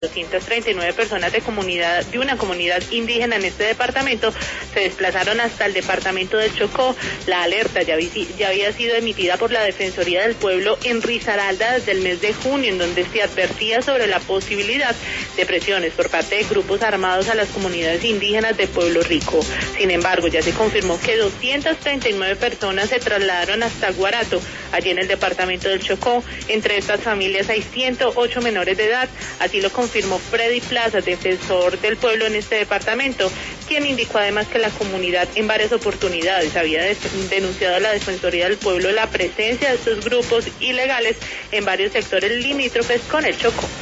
239 personas de una comunidad indígena en este departamento se desplazaron hasta el departamento del Chocó. La alerta ya había sido emitida por la Defensoría del Pueblo en Risaralda desde el mes de junio, en donde se advertía sobre la posibilidad de presiones por parte de grupos armados a las comunidades indígenas de Pueblo Rico. Sin embargo, ya se confirmó que 239 personas se trasladaron hasta Guarato, allí en el departamento del Chocó. Entre estas familias hay 108 menores de edad, así lo confirmó Freddy Plaza, defensor del pueblo en este departamento, quien indicó además que la comunidad en varias oportunidades había denunciado a la Defensoría del Pueblo la presencia de estos grupos ilegales en varios sectores limítrofes con el Chocó.